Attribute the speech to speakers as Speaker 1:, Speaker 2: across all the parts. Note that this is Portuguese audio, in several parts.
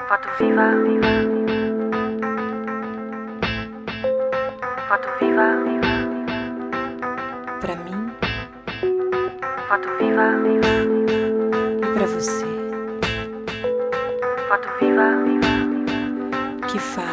Speaker 1: Foto viva, viva. Foto viva, viva.
Speaker 2: Pra mim
Speaker 1: Foto viva, viva.
Speaker 2: e pra você
Speaker 1: Foto viva, viva.
Speaker 2: que fala.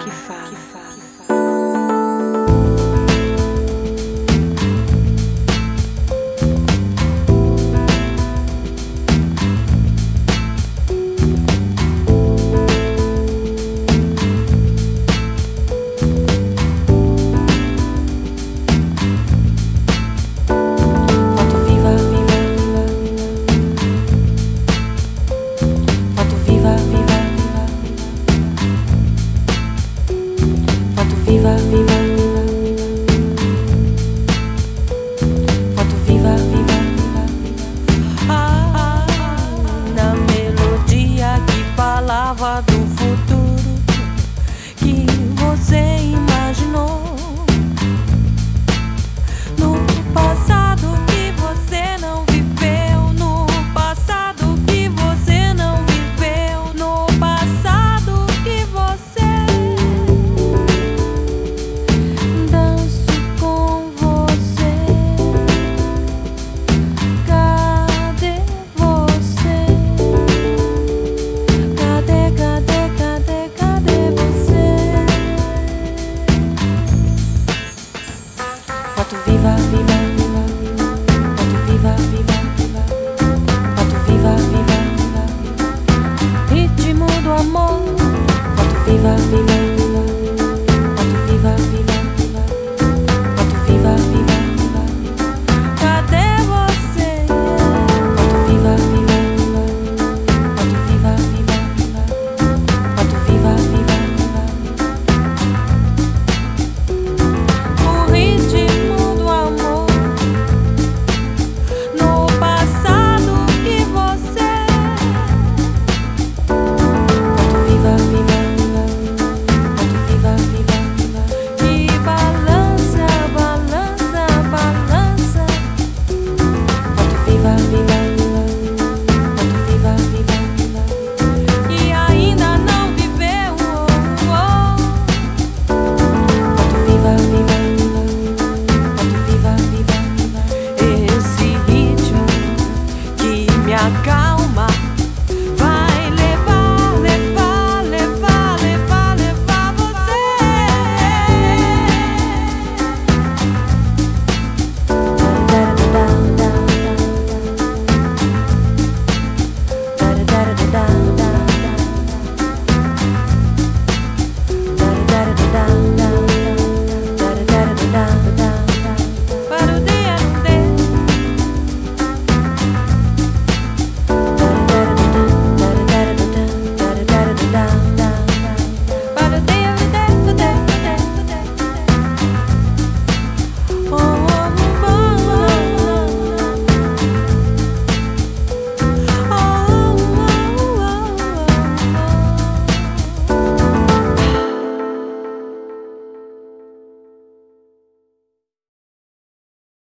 Speaker 1: Viva, viva, foto viva, viva, viva.
Speaker 2: Na melodia que falava do futuro que você imaginou, no passado que você não viveu, no passado que você não viveu, no passado que você
Speaker 1: Foto viva, viva, viva, foto viva, viva, viva, foto viva, viva, viva, ritmo do amor. Foto viva, viva.